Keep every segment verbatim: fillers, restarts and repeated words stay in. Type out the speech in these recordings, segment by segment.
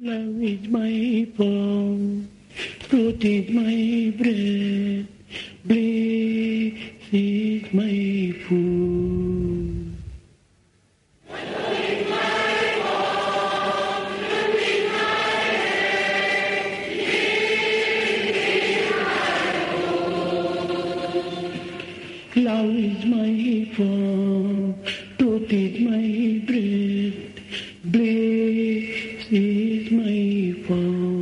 Love is my bone, truth is my bread, bliss is my food. Love is my bone, truth is my bread, bliss is my food.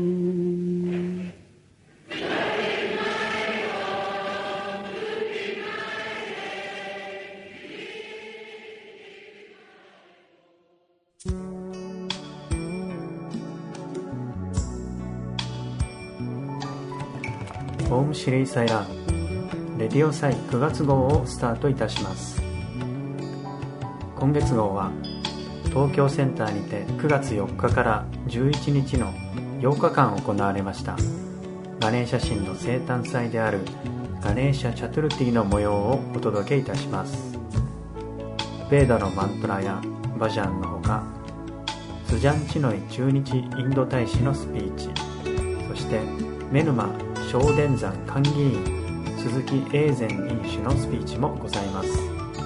オウムシリーサイラーレディオ祭くがつ号をスタートいたします。今月号は東京センターにてくがつよっかからじゅういちにちのようかかん行われましたガネーシャ神の生誕祭であるガネーシャチャトゥルティの模様をお届けいたします。ベーダのマントラやバジャンのほか、スジャンチノイ駐日インド大使のスピーチ、そしてメヌマ小田山官議員鈴木永善院主のスピーチもございます。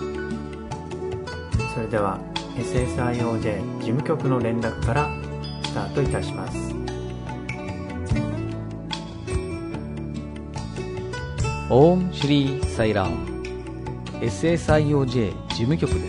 それでは エスエスアイオージェー 事務局の連絡からスタートいたします。 オームシリーサイラーム エスエスアイオージェー 事務局です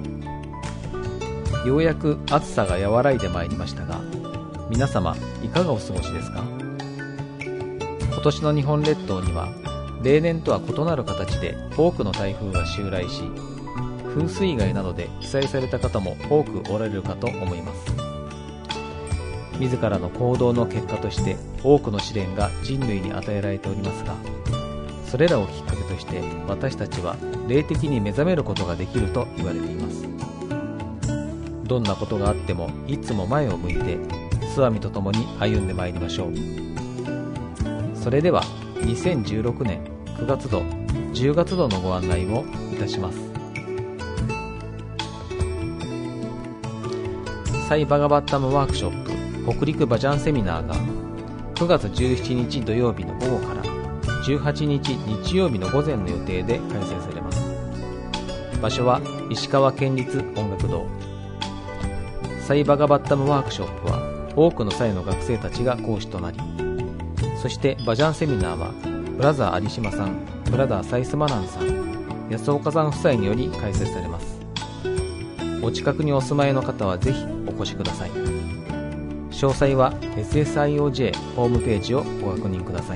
。ようやく暑さが和らいでまいりましたが、皆様いかがお過ごしですか？今年の日本列島には例年とは異なる形で多くの台風が襲来し、風水害などで被災された方も多くおられるかと思います。自らの行動の結果として多くの試練が人類に与えられておりますが、それらをきっかけとして私たちは霊的に目覚めることができると言われています。どんなことがあってもいつも前を向いて諏訪美と共に歩んでまいりましょう。それではにせんじゅうろくねんくがつどじゅうがつどのご案内をいたします。サイバガバッタムワークショップ北陸バジャンセミナーがくがつじゅうしちにち土曜日の午後からじゅうはちにち日曜日の午前の予定で開催されます。場所は石川県立音楽堂。サイバガバッタムワークショップは多くのサイの学生たちが講師となり、そしてバジャンセミナーはブラザー有島さん、ブラザーサイスマナンさん、安岡さん夫妻により開催されます。お近くにお住まいの方はぜひお越しください。詳細は エスエスアイオージェー ホームページをご確認ください。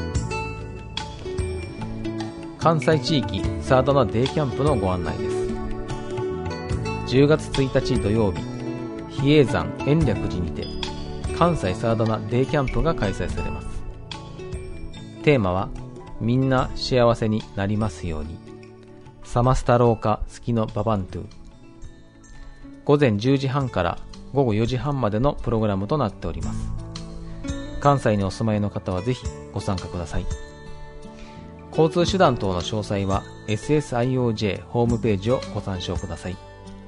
関西地域サードナデイキャンプのご案内です。じゅうがつついたち土曜日、比叡山延暦寺にて関西サードナデイキャンプが開催されます。テーマはみんな幸せになりますように、サマスタローカスキノババントゥ。午前じゅうじはんからごごよじはんまでのプログラムとなっております。関西にお住まいの方はぜひご参加ください。交通手段等の詳細は エスエスアイオージェー ホームページをご参照ください。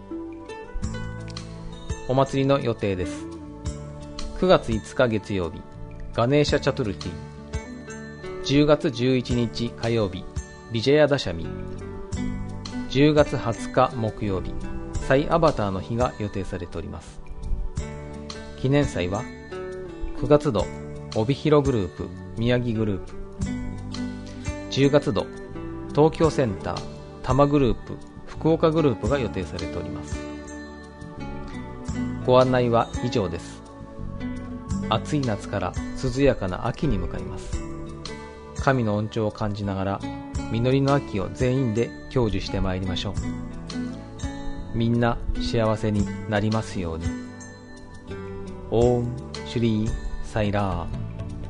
お祭りの予定です。くがついつか月曜日、ガネーシャチャトゥルティ。じゅうがつじゅういちにち火曜日、ビジャヤダシャミ。じゅうがつはつか木曜日、サイアバターの日が予定されております。記念祭はくがつど帯広グループ、宮城グループ。じゅうがつど東京センター、多摩グループ、福岡グループが予定されております。ご案内は以上です。暑い夏から涼やかな秋に向かいます。神の恩寵を感じながら実りの秋を全員で享受してまいりましょう。みんな幸せになりますように。オームシュリーサイラーム。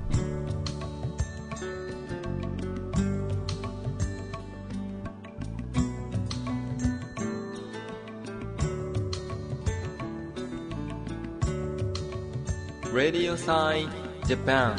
Radio Sai Japan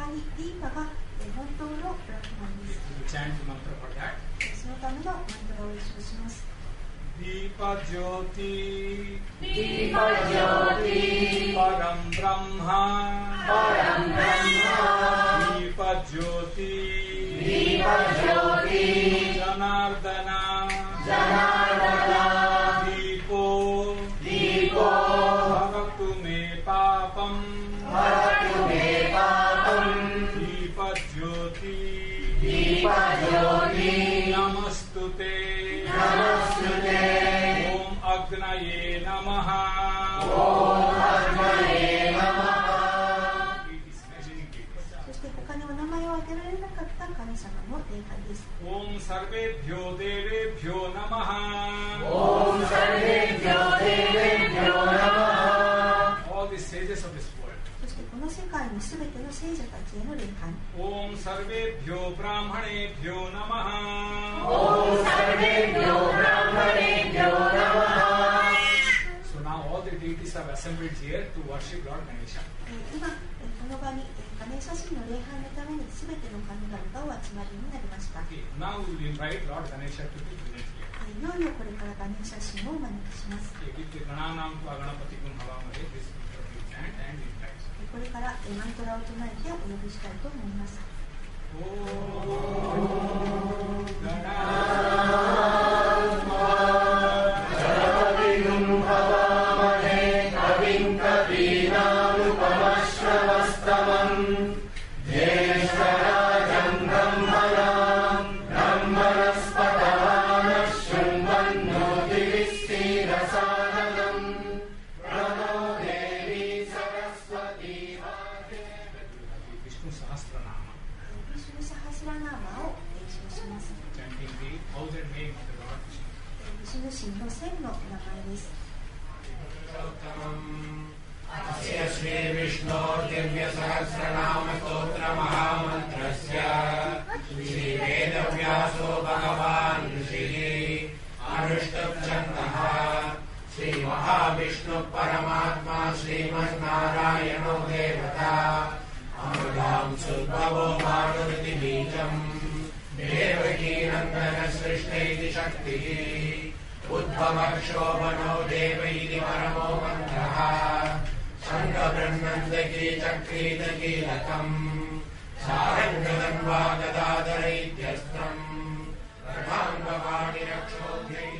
にディーパが本当のブラックマンです。そのためのマントラを演奏します。 ディーパジョーティディーパジョーティパランブランハパランブランハディーパジョーティディーパジョーティジャナルダナジャナルダナディーポディーポハラトメパパンハラトメパパンディーパジョーティディーパジョーティナマストテナマステオムアグナエナマハオムアグナエナマハ。 そして他にお名前を挙げられなかった神様の礼拝です。 オムサルベビョデレビョナマハオムサルベビョデレビョナマハ。 All the sages of this world。 そしてこの世界のすべての聖者たちへの礼拝。 オムサルベビョブラムハネビョナマハオムサルベビョブラムハネビョナマハ。 So now all the deities have assembled here to worship Lord Ganesha。 今この場にガネーシャ神の礼拝のためにすべての神々がお集まりになりました。 Okay, now we will invite Lord Ganesha to be present here。 いよいよこれからガネーシャ神をお招きします。 Okay, with the Gananam to Aganapatikum Havamare, this will be chant and invite。 これからマントラを唱えてお呼びしたいと思います。 神の千の名前です。 उद्भवक्षोभनो देव इति परमो मन्त्रः शङ्खब्रह्मन्दकी चक्रीतकीलकम् सारङ्गदन्वा गदाधर इत्यस्त्रम् रथाङ्गपाणिरक्षोभ्यैः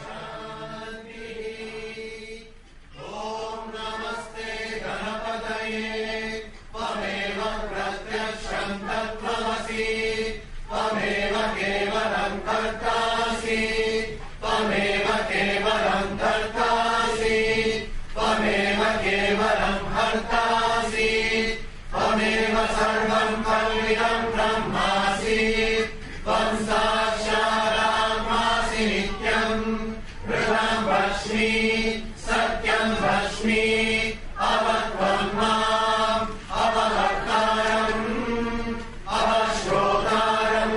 ॐ नमस्ते गणपतये त्वमेव प्रत्यक्षं तत्त्वमसि त्वमेव केवलं कर्तासि त्वमेव केवलं कर्तासि त्वमेव केवलं हर्तासि त्वमेव सर्वं कल्विदं ब्रह्मासि त्वं साक्षादात्मासि नित्यं मृतं भस्मि सत्यं भस्मि अवत्वं माम् अवहर्तारम् अवश्रोतारम्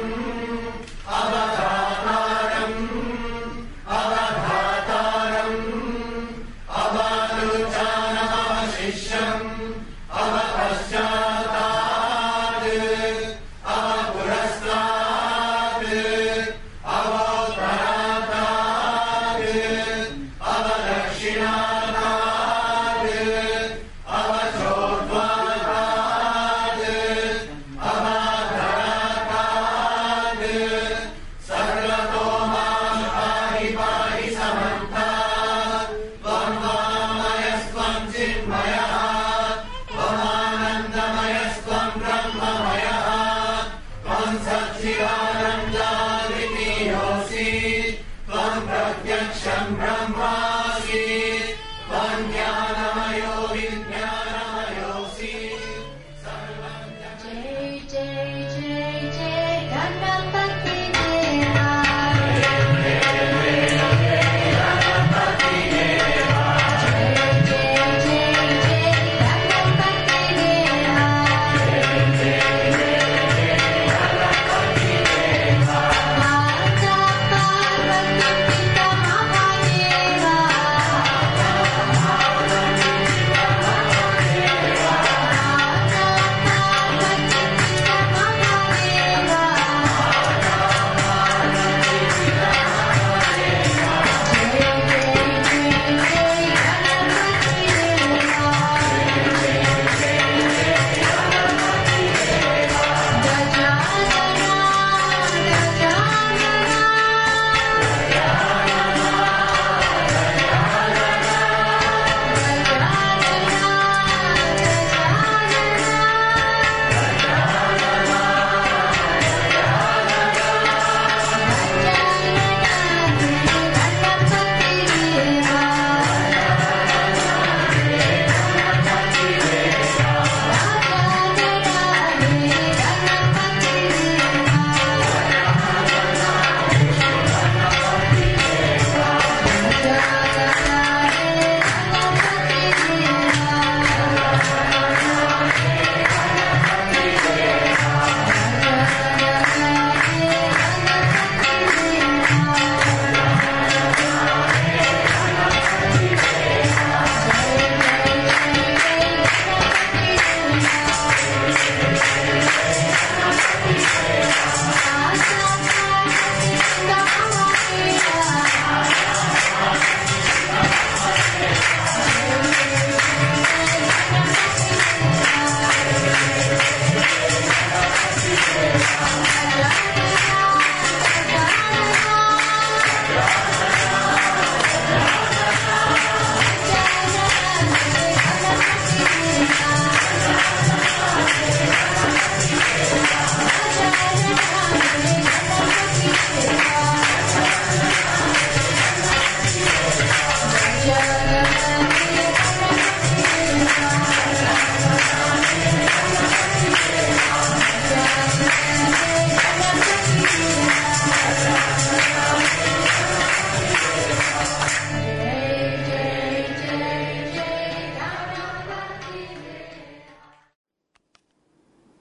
अवधातारम् अवधातारम् अवनुचानमवशिष्यम् अवपश्चातात् अवपुरस्तात्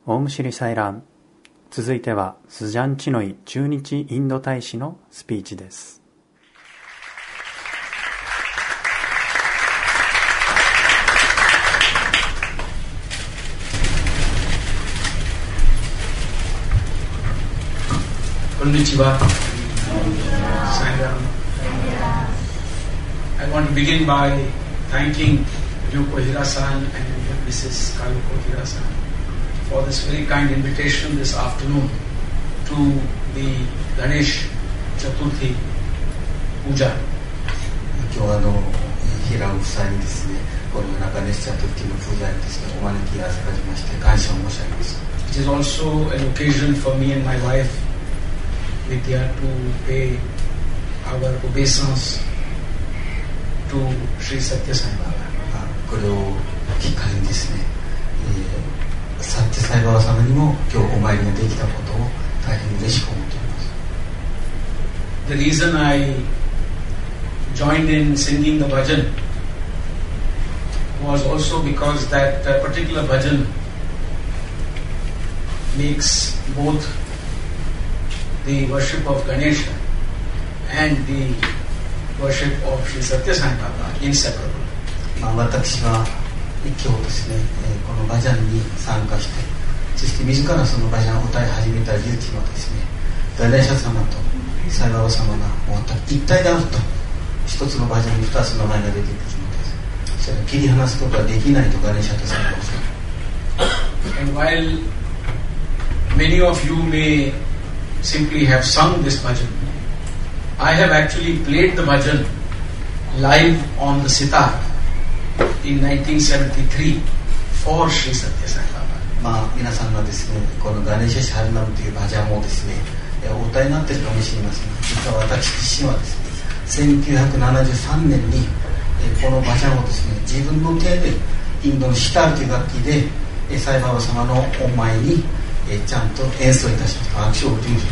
オウムシリサイラン。続いてはスジャン・チノイ駐日インド大使のスピーチです。 こんにちは。I want to begin by thanking Ryoko Hira-san and Missus Kayoko Hira-san for this very kind invitation this afternoon to the Ganesh Chaturthi Puja. 今日はあの平尾夫妻にですね、このようなガネシチャトゥルティのプージャにですね、お招きあずかりまして感謝を申し上げます。 It is also an occasion for me and my wife Vidya to pay our obeisance to Sri Satya Sai Baba. これをきっかけにですね、えー、サッティサイババ様にも今日お参りができたことを大変嬉しく思っております。 The reason I joined in singing the bhajan was also because that uh, particular bhajan makes both the worship of Ganesha and the worship of Sri Satya Sai Baba inseparable. まあ、私は今日ですね、えー、このバジャンに参加して、そして自らそのバジャンを歌い始めた理由というのはですね、ガネーシャ様とサイババ様がもう一体であると、一つのバジャンに二つの名前が出てくるのです。それを切り離すことはできないとガネーシャとサイババ様。 And while many of you may simply have sung this bhajan, I have actually played the bhajan live on the sitar in nineteen seventy-three for Sri Satya Sai Baba. まあ皆さんがですね、このガネーシャ・シャルナムというバジャンをですね、お歌いになっているかもしれませんが、実は私自身はですね、せんきゅうひゃくななじゅうさんねんにこのバジャンをですね、自分の手でインドのシタールという楽器でサイババ様のお前にちゃんと演奏いたしました。拍手を送っています。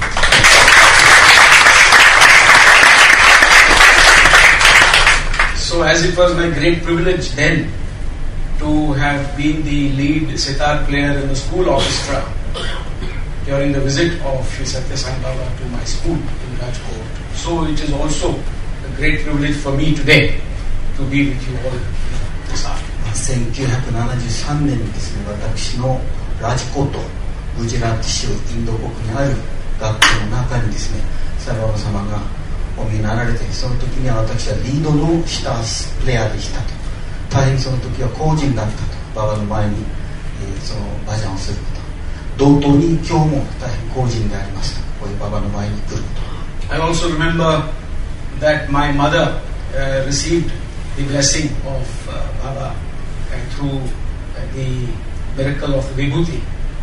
So as it was my great privilege then to have been the lead sitar player in the school orchestra during the visit of Sri Satya Sai Baba to my school in Rajkot, so it is also a great privilege for me today to be with you all this afternoon. せんきゅうひゃくななじゅうさんねんにですね、私のラジコートグジャラート州インド国にある学校の中にですね、サイババ様がお見えになられて、その時には私はリードのシタープレイヤーでしたと。大変その時は公人だったと。ババの前に、えー、そのバジャンをすること。同等に今日も大変公人でありますと。こういうババの前に来ること。 I also remember that my mother uh, received the blessing of uh, Baba uh, through uh, the miracle of the Vibhuti.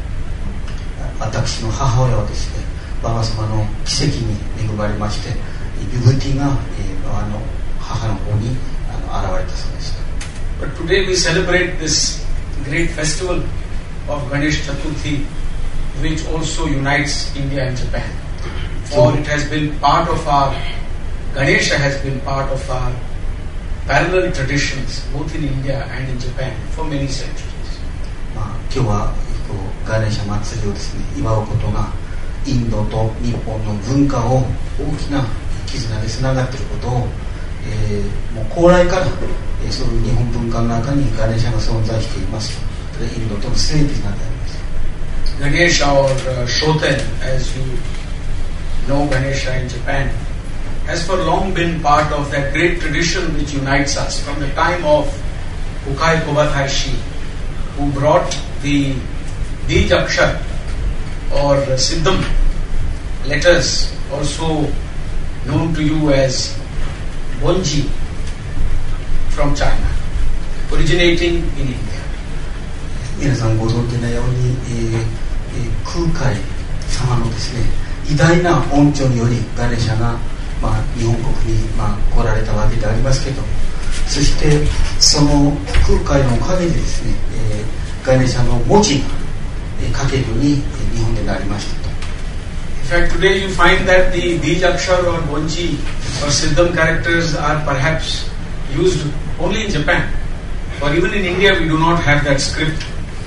私の母親はですね、ババ様の奇跡に恵まれまして、ビブティが、えー、ババの母の方にあの現れたそうです。 But today we celebrate this great festival of Ganesh Chaturthi, which also unites India and Japan. For it has been part of our, Ganesha has been part of our parallel traditions, both in India and in Japan, for many centuries. まあ、今日はこうガネシャ祭りをですね、祝うことがインドと日本の文化を大きな絆でつながっていることを、えー、もう高来から、えー、そういう日本文化の中にガネシャが存在していますと。インドとのスレーピーなであります。 Ganesha or uh, Shoten, as you know Ganesha in Japan, has for long been part of that great tradition which unites us from the time of Ukai Kobathaishi, who brought the Dijakshar or uh, Siddham letters, also known to you as Bonji, from China, originating in India. 皆さんご存知のように、えーえー、空海様のですね、偉大な恩寵によりガネシャが、まあ、日本国に、まあ、来られたわけでありますけども、そしてその空海のおかげでですね、えー、ガネシャの文字が、えー、書けるように、えー、日本でなりましたと。 In fact, today you find that the Dijakshar or Bonji or Siddham characters are perhaps used only in Japan. Or even in India we do not have that script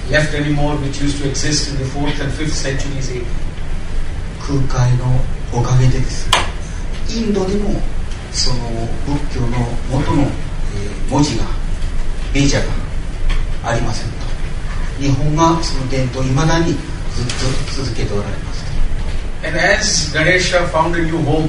left anymore, which used to exist in the fourth and fifth centuries A D. 空海のおかげでですね、インドにもその仏教の元の、えー、文字がベージャがありませんと。日本がその伝統をいまだにずっと続けておられます。 And as Ganesha found a new home,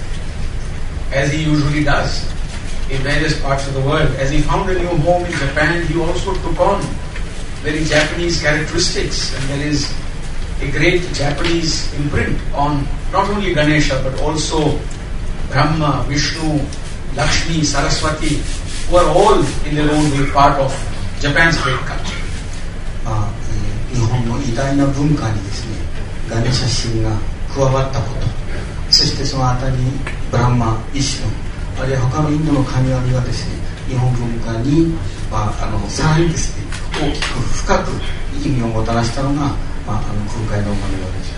as he usually does in various parts of the world, as he found a new home in Japan, he also took on very Japanese characteristics, and there is a great Japanese imprint on not only Ganesha but also Brahma, Vishnu, Lakshmi, Saraswati, who are all in their own way part of Japan's great culture. まあえー、日本の偉大な文化にですね、ガネシャ神が加わったこと、そしてその後にブランマ、ビシュヌ、あるいは他のインドの神々がですね、日本文化に、まあ、あのさらにですね、大きく深く意味をもたらしたのが、まあ、あの空海のおかげでした。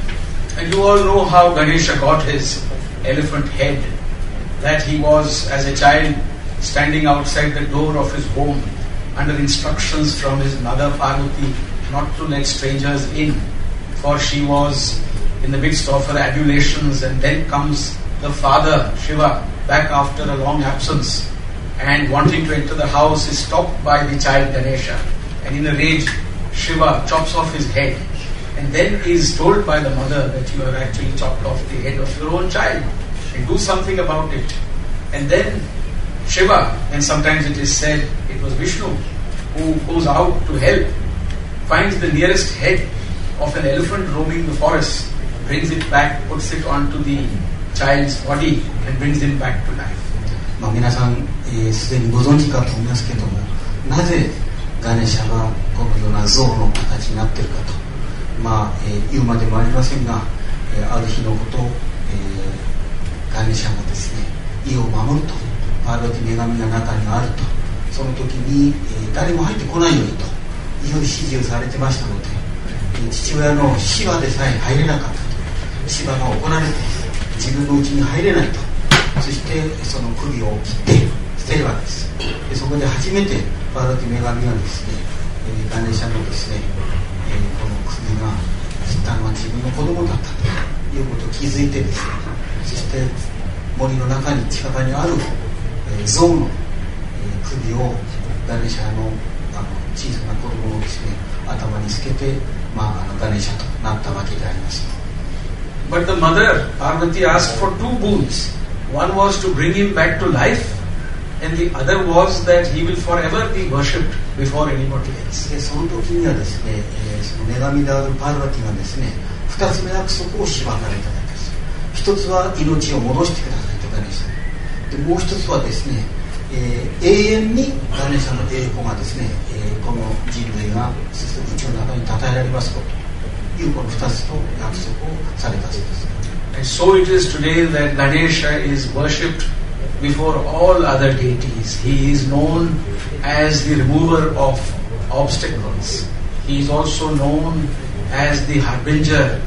And you all know how Ganesha got his elephant head, that he was as a child standing outside the door of his home under instructions from his mother Parvati not to let strangers in, for she was in the midst of her adulations, and then comes the father Shiva back after a long absence and wanting to enter the house is stopped by the child Ganesha, and in a rage Shiva chops off his head and then is told by the mother that you have actually chopped off the head of your own child and do something about it. And then Shiva, and sometimes it is said it was Vishnu, who goes out to help, finds the nearest head of an elephant roaming the forest, brings it back, puts it onto the child's body and brings him back to life. まあ、皆さんすで、えー、にご存知かと思いますけども、なぜガネシャがこのような象の形になっているかと、まあえー、言うまでもありませんが、えー、ある日のこと、えー、ガネシャがですね、家を守ると、パーヴァティ女神が中にあると、その時に、えー、誰も入ってこないようにという指示をされてましたので、えー、父親のシワでさえ入れなかったと、シワが怒られて自分の家に入れないと、そしてその首を切って捨てるわけです。でそこで初めてパーヴァティ女神がですね、えー、ガネシャのですね、えー、この首が切ったのは自分の子供だったということを気づいてですね、そして森の中に近場にある、えー、象の、えー、首をガネシャの、あの小さな子供をですね、頭につけて、まあ、あのガネシャとなったわけであります。 But the mother, Parvati, asked for two boons. One was to bring him back to life, and the other was that he will forever be worshipped before anybody else. でその時にはですね、えー、その女神であるパーヴァティがですね、二つの約束を縛られたわけです。一つは命を戻してくださいとガネシャ。でもう一つはですね、えー、永遠にガネシャの栄光がですね、えー、この人類がそして宇宙の中に称えられますこと。いうこの二つの約束をされたそうです。 And so it is today that Ganesha is worshipped before all other deities. He is known as the remover of obstacles. He is also known as the harbinger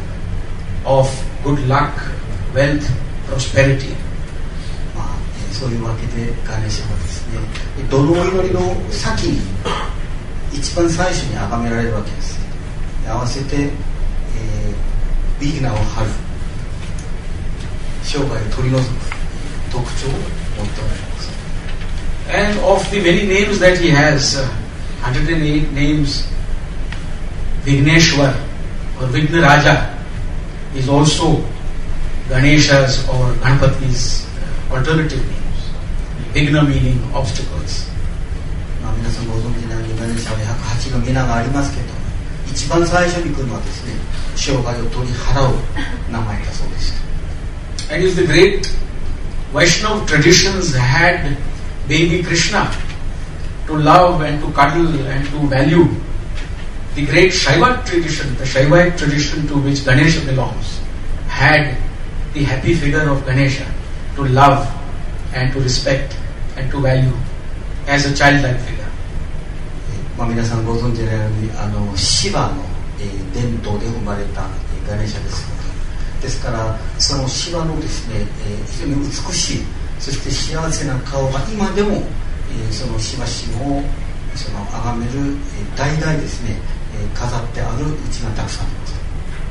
of good luck, wealth, prosperity. まあ、そういうわけでガネシャはですね、どの祈りの先に一番最初に崇められるわけです。合わせてビギナーを張る、生涯を取り除く特徴を持っておられます。 And of the many names that he has, uh, one hundred eight names, Vigneshwar or Vignaraja is also Ganesha's or Ganpati's uh, alternative names. Vigna meaning obstacles. まあ、皆さんご存知のようにガネシャはひゃくはちの皆がありますけど、一番最初に来るのはですね、生涯を取り払う名前だそうです。 And if the great Vaishnava traditions had baby Krishna to love and to cuddle and to value, the great Shaiva tradition, the Shaivite tradition to which Ganesha belongs, had the happy figure of Ganesha to love and to respect and to value as a childlike figure. まあ、皆さんご存知のように、あのシバの、えー、伝統で生まれた、えー、ガネシャですので、ですからそのシバのですね、えー、非常に美しい、そして幸せな顔が今でも、えー、そのシバ神をその崇める、えー、代々ですね、え飾ってある家がたくさんあります。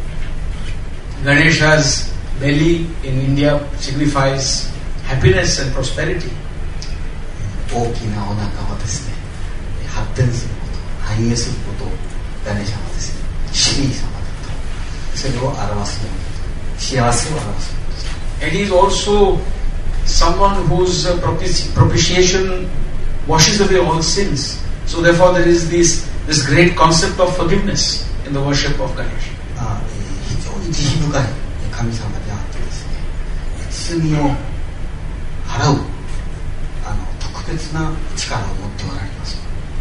Ganesha's belly in India signifies happiness and prosperity. 大きなお腹はですね、発展すること、繁栄することをガネーシャはですね、神様だと、それを表すものだと、幸せを表すものです。 And he is also someone whose propitiation washes away all sins. So therefore there is this this great concept of forgiveness in the worship of Ganesha. あえー、非常に慈悲深い神様であってですね、罪を払うあの特別な力を持っておられます。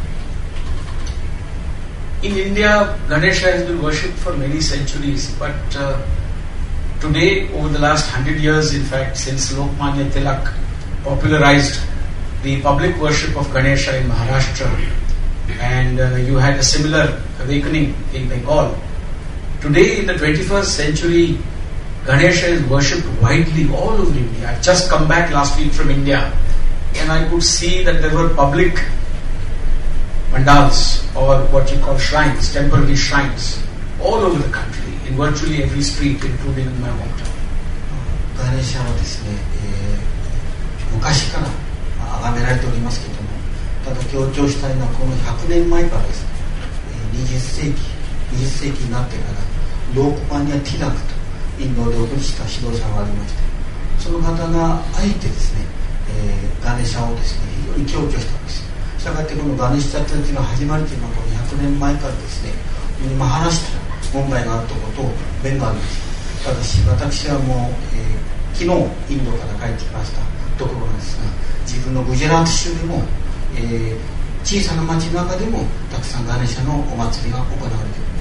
In India, Ganesha has been worshipped for many centuries, but uh, today, over the last hundred years, in fact, since Lokmanya Tilak popularized the public worship of Ganesha in Maharashtra, and uh, you had a similar awakening in Bengal. Today, in the twenty-first century, Ganesha is worshipped widely all over India. I've just come back last week from India, and I could see that there were public pandals, or what you call shrines, temporary shrines, all over the country, in virtually every street, including in my hometown. ガネーシャはですね、えー、昔から崇められておりますけれども、ただ強調したいのはこのひゃくねんまえからですね、にじゅっせいき、にじゅっせいきになってからロークマニア・ティラクとインドでお取りした指導者がありまして、その方があえてですね、えー、ガネーシャをですね、非常に強調したんです。したがってこのガネーシャたちの始まりというのはこのひゃくねんまえからですね、今話した問題があったことを弁がありました。ただし私はもう、えー、昨日インドから帰ってきましたところなんですが、自分のグジャラート州でも、えー、小さな町の中でもたくさんガネーシャのお祭りが行われているんです。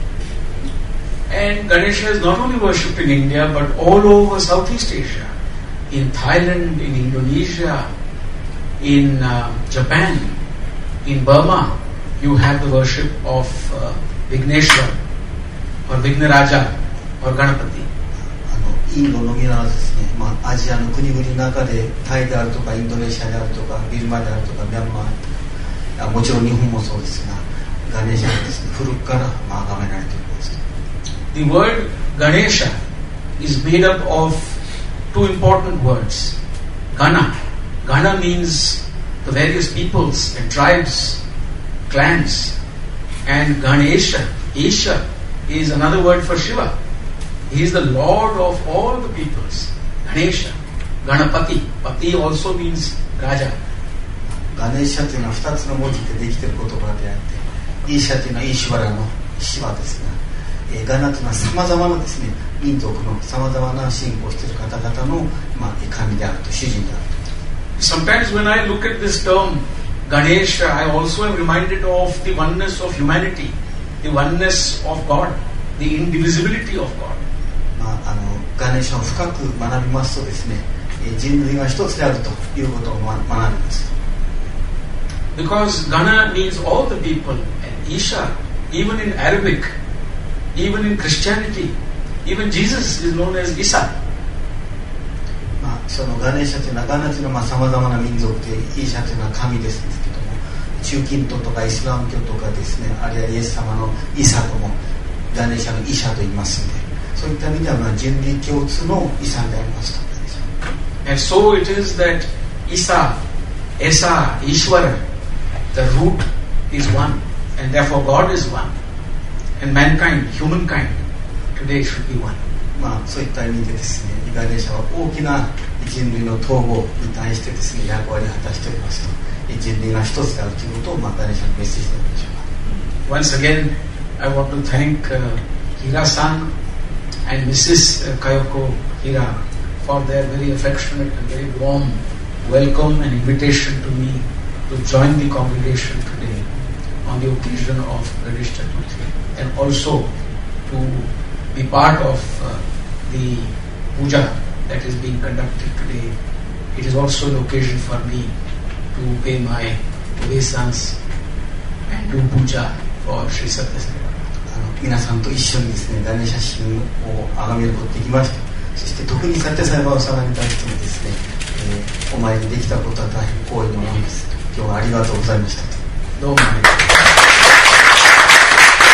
And Ganesha is not only worshipped in India but all over Southeast Asia, in Thailand, in Indonesia, in uh, Japan, in Burma, you have the worship of uh, Vigneshwar or Vignaraja or Ganapati. インドのみならずですね、まあ、アジアの国々の中でタイであるとかインドネシアであるとかビルマであるとかミャンマー、もちろん日本もそうですが、ガネーシャはですね、古くからまあ崇められているんです。 The word Ganesha is made up of two important words. Gana. Gana means the various peoples and tribes, clans. And Ganesha, Isha, is another word for Shiva. He is the Lord of all the peoples. Ganesha. Ganapati. Pati also means Raja. ガネーシャというのはふたつの文字でできている言葉であって、イーシャというのはイーシュバラのシワですが、えー、ガナというのはさまざまなですね、民族のさまざまな信仰している方々の、まあ、神であると、主人であると。 Sometimes when I look at this term Ganesha, I also am reminded of the oneness of humanity, the oneness of God, the indivisibility of God. まあ、あのガネーシャを深く学びますとですね、人類が一つであるということを学びます。 Because Gana means all the people, and Isha, even in Arabic, even in Christianity, even Jesus is known as Isa. まあ、そのガネーシャというのは、ガナというのはさまざまな民族で、イーシャというのは神ですけども、中近東とかイスラム教とかですね、あるいはイエス様のイサともガネーシャのイシャと言いますので、そういった意味ではまあ人類共通の遺産でありますと。 And so it is that Isa, Esa, Ishvara, the root is one, and therefore God is one, and mankind, humankind, today should be one. まあそういった意味でですね、ガネーシャは大きな人類の統合に対してですね、役割を果たしておりますと、人類が一つであるということをまあガネーシャのメッセージであるでしょうか。 Once again, I want to thank uh, Hira-san and Missus Kayoko Hira for their very affectionate and very warm welcome and invitation to me to join the congregation today on the occasion of Ganesh Chaturthi, and also to be part of uh, the puja that is being conducted today. It is also an occasion for me to pay my obeisance and do puja for Sri Satyasai. 皆さんと一緒にですね、ガネーシャ神を崇めることができました。そして特にサティサイバー様に対してもですね、えー、お参りできたことは大変光栄に思います。今日はありがとうございました。 どうもありがとうございました。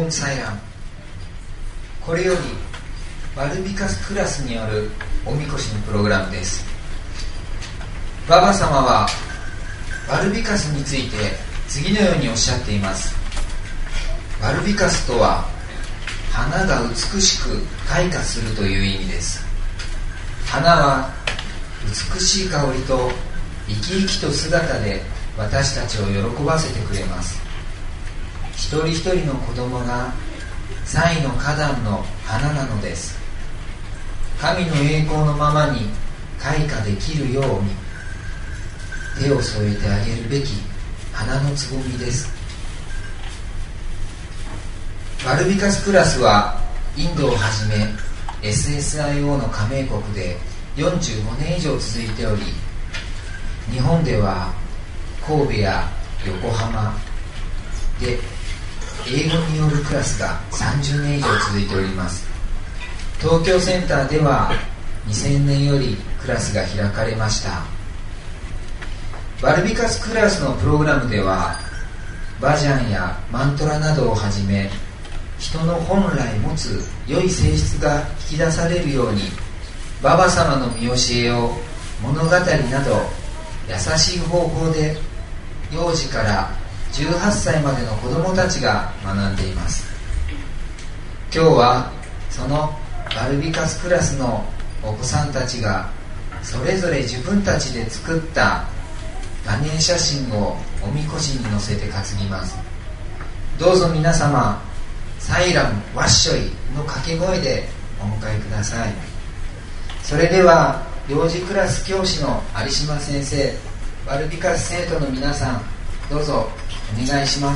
ン祭壇。これよりバルビカスクラスによるおみこしのプログラムです。ババ様はバルビカスについて次のようにおっしゃっています。バルビカスとは花が美しく開花するという意味です。花は美しい香りと生き生きと姿で私たちを喜ばせてくれます。一人一人の子供が祭の花壇の花なのです。神の栄光のままに開花できるように手を添えてあげるべき花のつぼみです。バルビカスクラスはインドをはじめ エスエスアイオー の加盟国でよんじゅうごねん以上続いており、日本では神戸や横浜で英語によるクラスがさんじゅうねん以上続いております。東京センターではにせんねんよりクラスが開かれました。バルビカスクラスのプログラムではバジャンやマントラなどをはじめ、人の本来持つ良い性質が引き出されるように、ババ様の見教えを物語など優しい方法で幼児からじゅうはっさいまでの子どもたちが学んでいます。今日はそのバルビカスクラスのお子さんたちがそれぞれ自分たちで作ったガネーシャ神をおみこしに乗せて担ぎます。どうぞ皆様、サイラムワッショイの掛け声でお迎えください。それでは幼児クラス教師の有島先生、バルビカス生徒の皆さん、どうぞお願いします。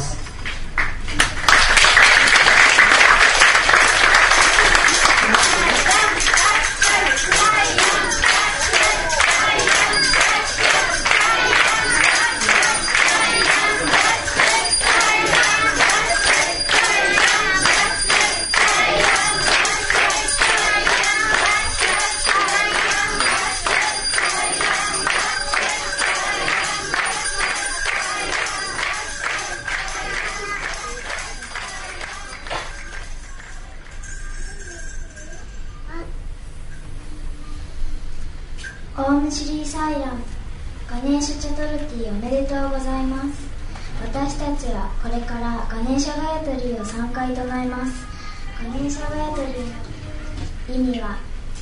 オームシリーサイラムガネーシャチャトルティおめでとうございます。私たちはこれからガネーシャガヤトリーをさんかい唱えます。ガネーシャガヤトリーの意味は、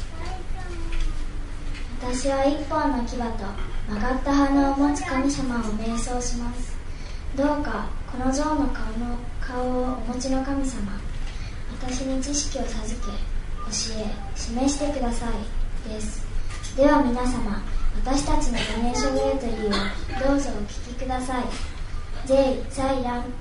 私は一本の牙と曲がった鼻を持つ神様を瞑想します。どうかこの像の顔の顔をお持ちの神様、私に知識を授け教え示してくださいです。では皆様、私たちのガネーシャガヤトリーをどうぞお聞きください。ジェイ・サイラン。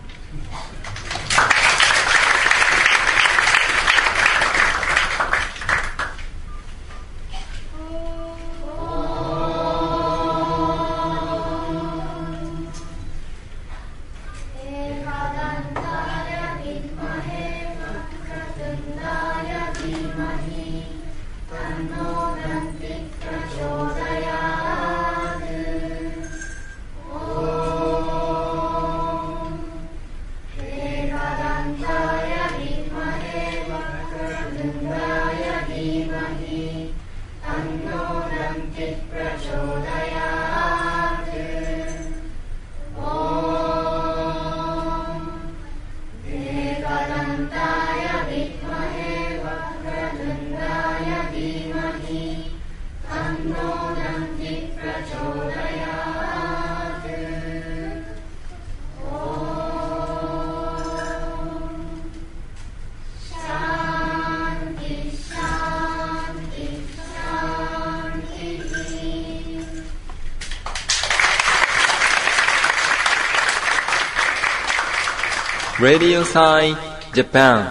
Radio Sai Japan。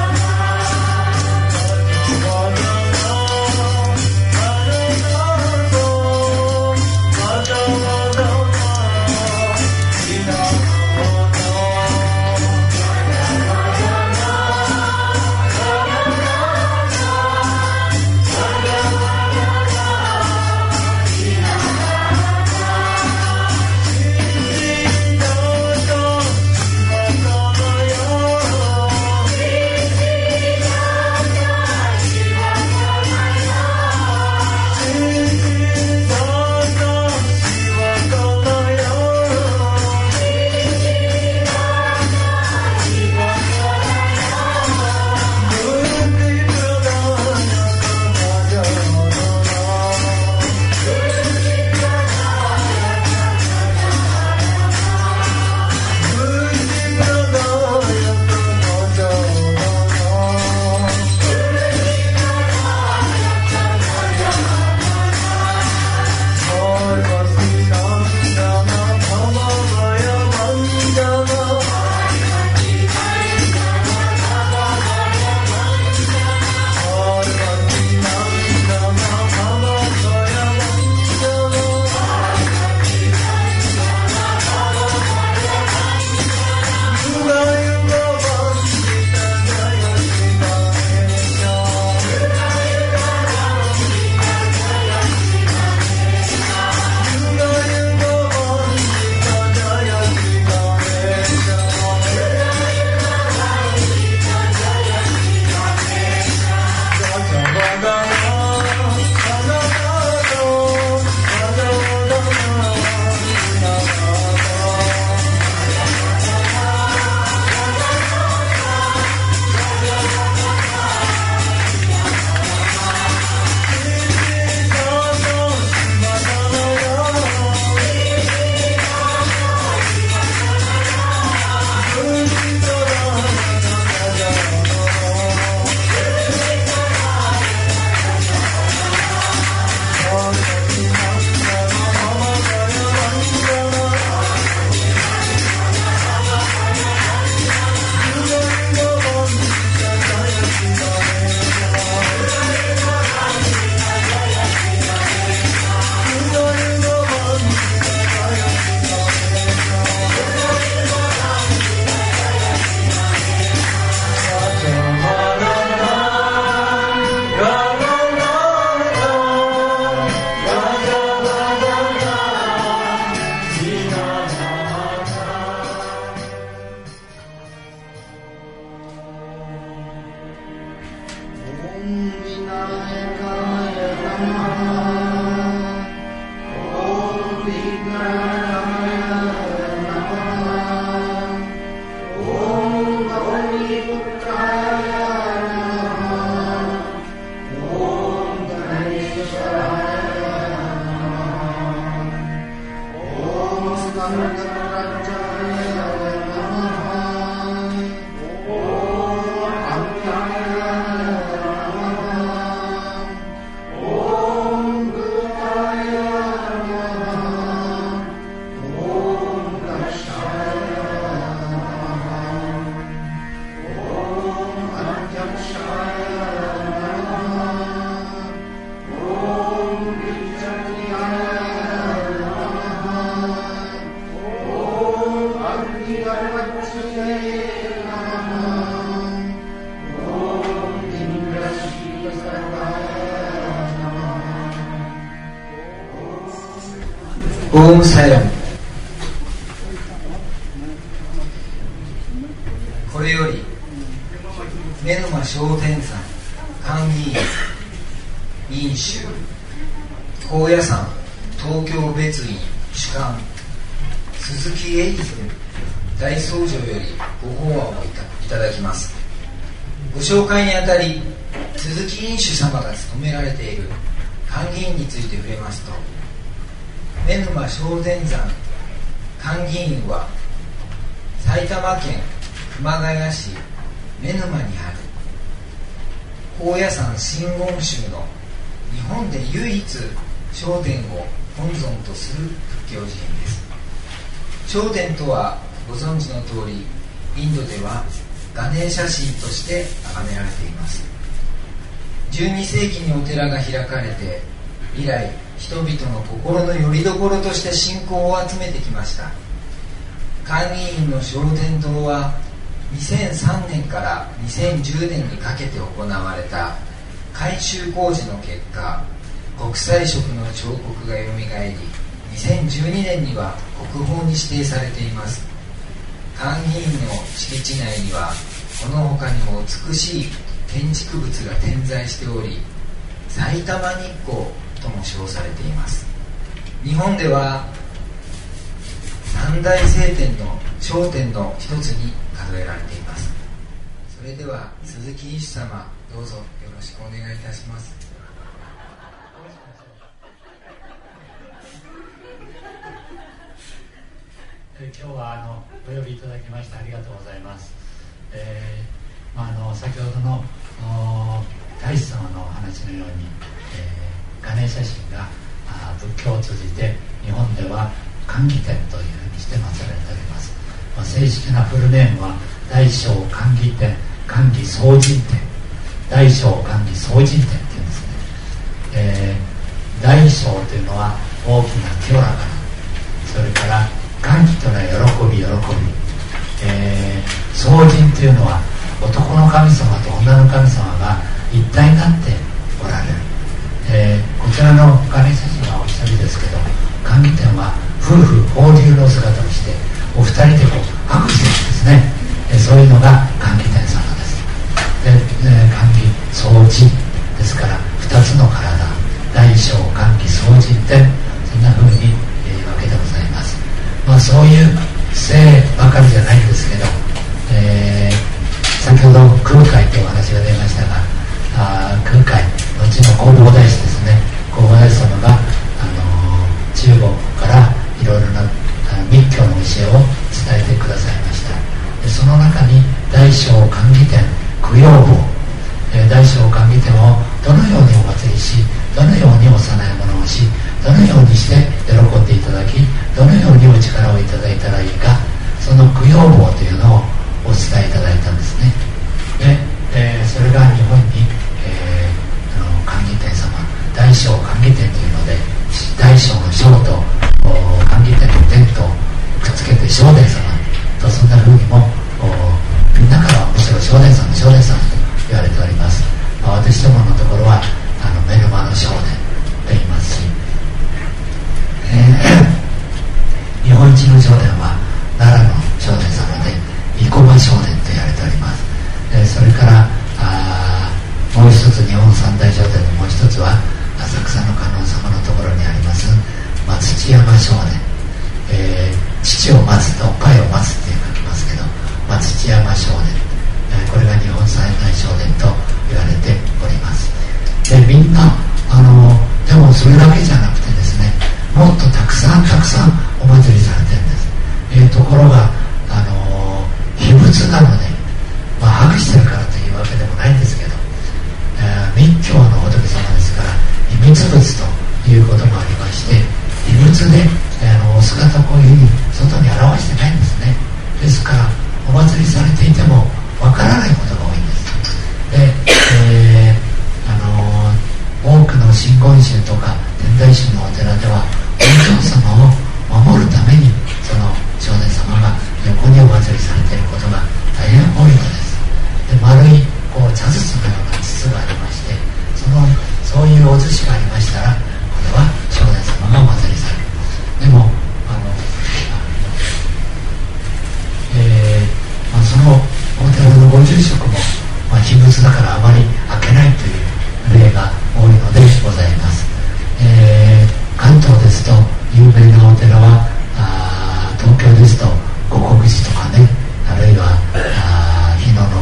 「 オームサヤム。これより目沼聖天山寛義院院主高野山東京別院主幹鈴木英二大僧正よりご法話をいただきます。ご紹介にあたり鈴木院主様が務められている寛義院について触れますと、目沼聖天山寛義院は埼玉県熊谷市目沼にある高野山真言宗の日本で唯一聖天を本尊とする仏教寺院です。聖天とはご存知の通り、インドではガネーシャ神として崇められています。じゅうにせいきにお寺が開かれて以来、人々の心の拠り所として信仰を集めてきました。寛義院の聖天堂はにせんさんねんからにせんじゅうねんにかけて行われた改修工事の結果、国際色の彫刻がよみがえり、にせんじゅうにねんには国宝に指定されています。寛義院の敷地内にはこの他にも美しい建築物が点在しており、埼玉日光とも称されています。日本では三大聖天の聖天の一つに数えられています。それでは鈴木医師様、どうぞよろしくお願いいたします。 今日はあのお呼びいただきましてありがとうございます。えーまあ、あの先ほどの大師様のお話のように、えー、ガネーシャ神があ仏教を通じて日本では寛義天というふうにして祀られております。まあ、正式なフルネームは大聖寛義天寛義総人天、大聖寛義総人天っていうんですね。えー、大聖というのは大きな清らかな、それから寛義というのは喜び喜び、えー、総人というのは男の神様と女の神様が一体になっておられる。えー、こちらのガネーシャ神はお一人ですけど、寛義天は夫婦放流の姿をしてお二人でこう拍手してるんですね。えー、そういうのが寛義天様です。で、えー、寛義総人ですから二つの体、大聖寛義総人天、そんな風に言うわけでございます。まあ、そういう性ばかりじゃないんですけど、えー、先ほど空海というお話が出ましたが、あ空海後の弘法大師ですね、弘法大師様が、あのー、中国からいろいろな密教の教えを伝えてくださいました。でその中に大聖寛義天供養法、えー、大聖寛義天をどのようにお祭りし、どのようにお供え物をし、どのようにして喜んでいただき、どのようにお力をいただいたらいいか、その供養法というのをお伝えいただいたんですね。で、えー、それが日本に、えー、あの寛義天様、大聖寛義天というので、大聖の聖と寛義天の天とくっつけて聖天様と、そんな風にもみんなからむしろ聖天様聖天様と言われております。まあ、私どものところはあの目沼の聖天と言いますし、えー、日本人の聖天は奈良の聖天様で生駒聖天と言われております。えー、それからあもう一つ、日本三大聖天のもう一つは浅草の観音様のところにあります松土山聖天、えー、父を待つとおっぱいを待つって書きますけど、松土山聖天、えー、これが日本三大聖天と言われております。でみんなあのでもそれだけじゃなくてですね、もっとたくさんたくさんお祭りされてるんです。えー、ところがあの秘仏なので、まあ、ハグしてるからというわけでもないんですけど、えー、密教の仏様ですから秘密仏ということもありまして、秘仏で、えー、あのお姿をこういうふうに外に表してないんですね。ですからお祭りされていてもわからないことが多いんです。で、えーあのー、多くの真言宗とか天台宗のお寺ではお嬢様を守るためにその聖天様が横におされていることが大変多いのです。で、丸いこう茶筒のような筒がありまして、そのそういうお寿司がありましたら、これは聖天様がお祭りされる。でもあの、えーまあ、そのお寺のご住職も、まあ、秘仏だからあまり開けないという例が多いのでございます。えー、関東ですと有名なお寺は、あ東京ですと護国寺とかね、あるいはあ日野の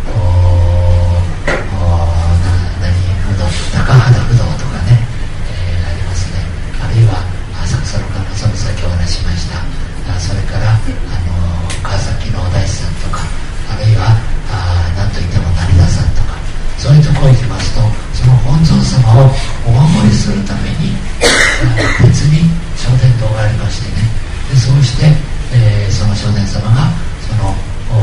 中原不動とかね、えー、ありますね。あるいは浅草の観音さんも先ほど話しました。あそれからあの川崎のお大師さんとか、あるいはあなんといっても成田さんとか、そういうところに行きますと、その本尊様をお守りするために別に聖天堂がありましてね、でそうして、えー、その聖天様がその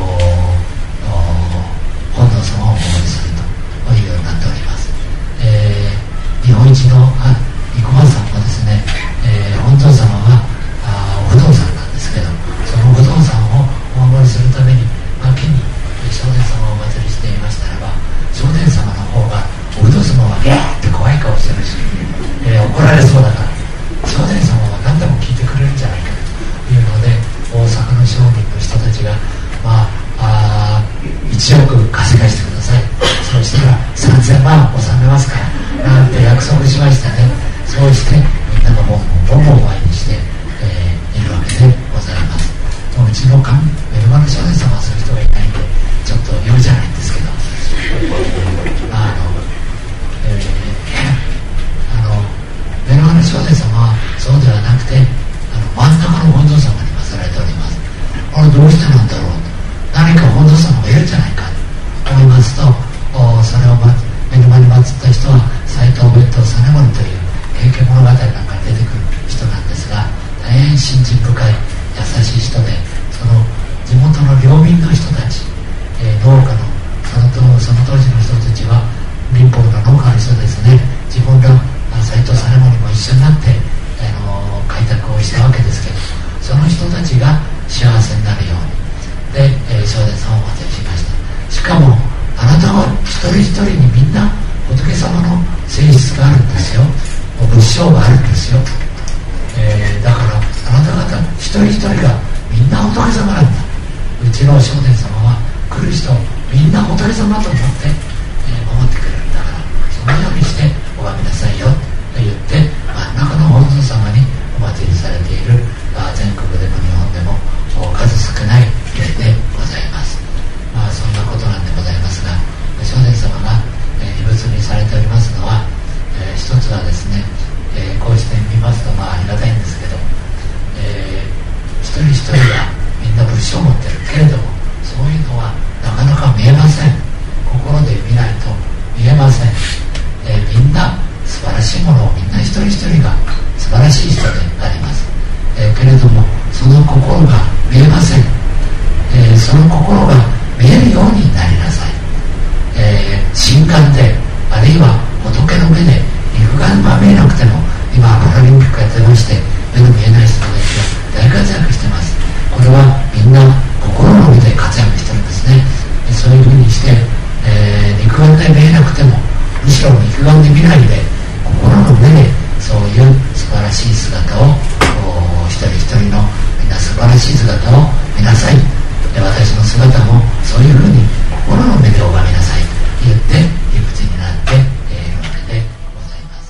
本尊様をお守りするというようになっております。えー、日本一のあ生駒さんもですね、えー、本尊様はあお不動産なんですけど、その不動産をお守りするために脇に聖天様をお祭りしていましたらば、聖天様の方がお不動様はギャーって怖い顔してるし、えー、怒られそうだから聖天様は何でも聞いてくれるんじゃないかというので、大阪の商人の人たちがまああいちおく稼がしてください、そうしたらさんぜんまん納めますからなんて約束しましたね。そうしてみんなの門をボンボン前にして、えー、いるわけでございます。うちの神メルマル聖天様はそういう人がいないんでちょっと言うじゃないんですけど、あの、えー、あのメルマル聖天様はそうではなくて、あの真ん中の本尊様に祀られております。あれどうしてなんだろうと、何か本尊様がいるんじゃないかと思いますと、それを目の前に祀った人は斎藤別当実盛という経験物語なんかに出てくる人なんですが、大変信心深い優しい人で、その地元の領民の人たち、えー、農家のその当その当時の人たちは民法の農家の人ですね、自分ら斎藤実盛も一緒になって、あのー、開拓をしたわけですけど、その人たちが幸せになるようにで、えー、聖天様をお祭りしました。しかもあなたは一人一人にみんな仏様の性質があるんですよ、仏性があるんですよ、えー、だからあなた方一人一人がみんな仏様なんだ。うちの聖天様は来る人をみんな仏様と思って、えー、守ってくれるんだから、そのようにして拝みなさいよと言って、真ん中の本尊様にお祭りされている全国でも日本でも数少ない例でございます。まあそんなことなんでございますが、聖天様が、えー、秘仏にされておりますのは、えー、一つはですね、えー、こうして見ますとまあありがたいんですけど、えー、一人一人がみんな仏性を持ってるけれども、そういうのはなかなか見えません。心で見ないと見えません。えー、みんな素晴らしいものをみんな一人一人が素晴らしい人であります。えー、けれどもその心が見えません。えー、その心が見えるようになりなさい。えー、心眼で、あるいは仏の目で、肉眼は見えなくても、今パラリンピックやってまして目の見えない人たちが大活躍してます。これはみんな心の目で活躍してるんですね。そういうふうにして、えー、肉眼で見えなくても、むしろ肉眼で見ないで心の目でそういう素晴らしい姿を一人一人のみんな素晴らしい姿を見なさい。で私の姿もそういうふうに心の目で拝みなさいと言って秘仏になっているわけでございます。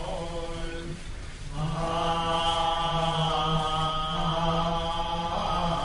Ah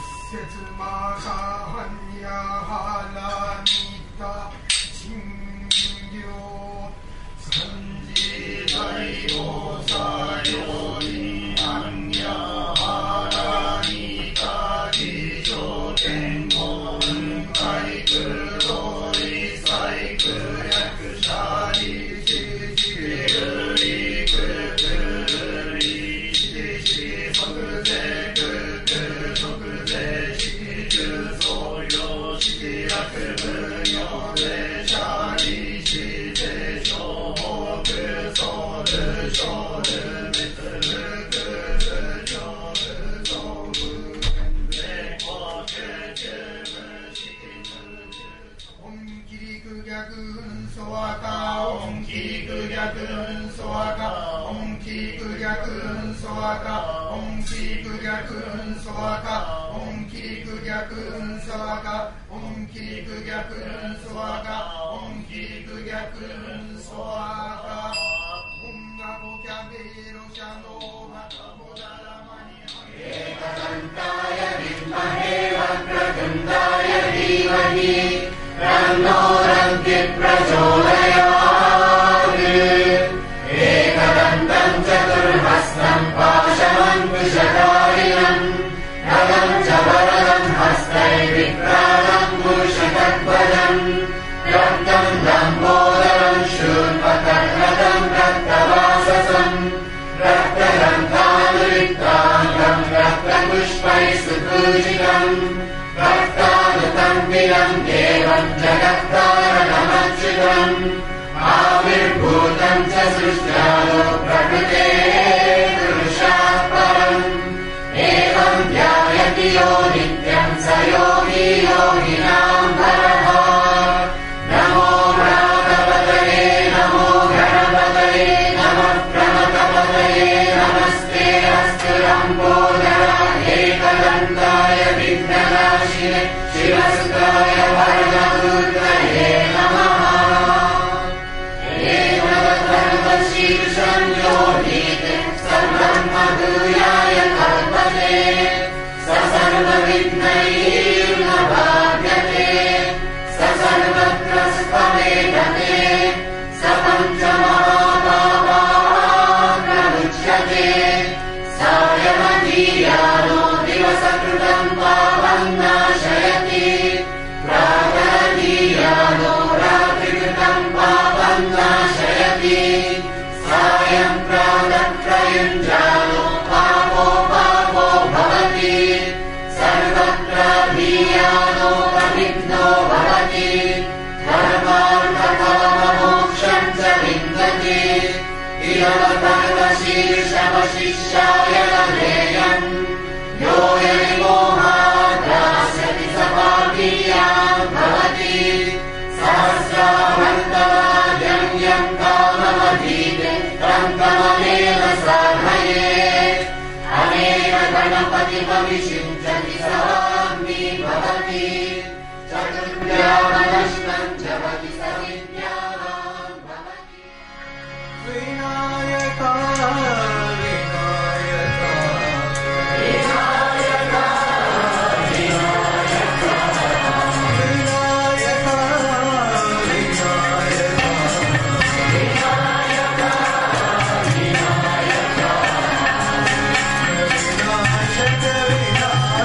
Shakti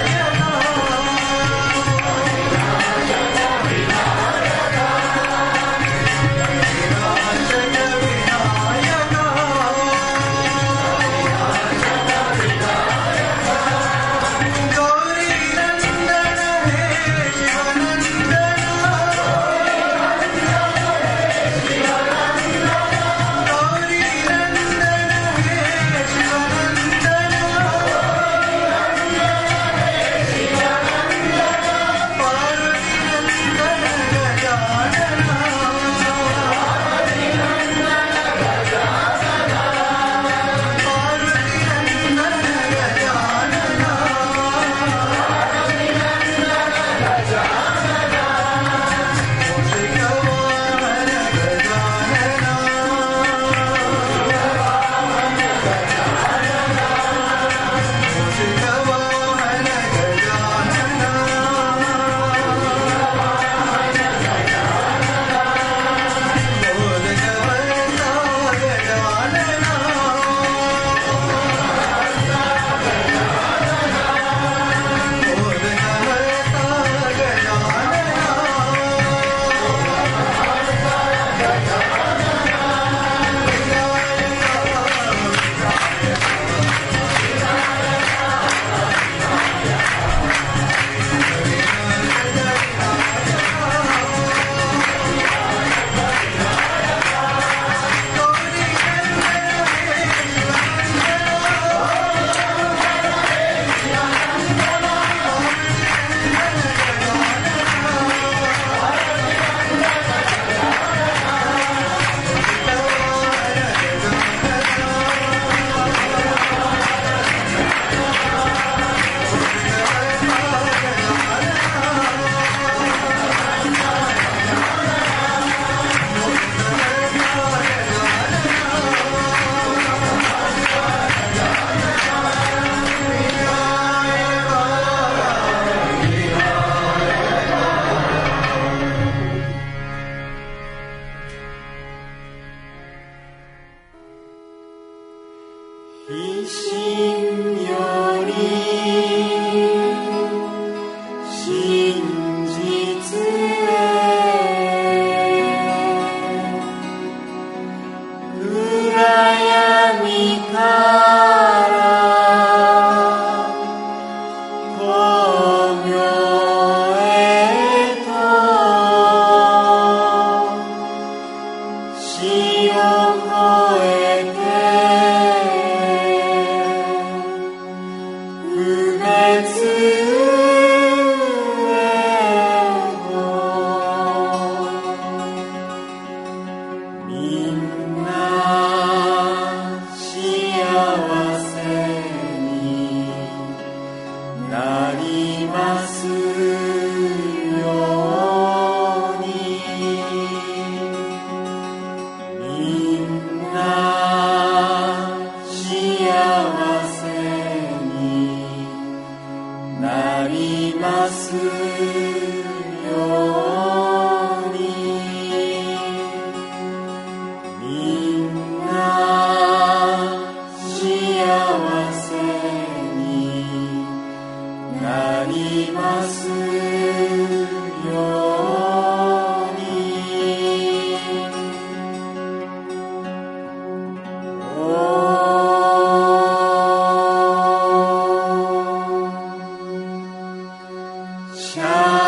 shine.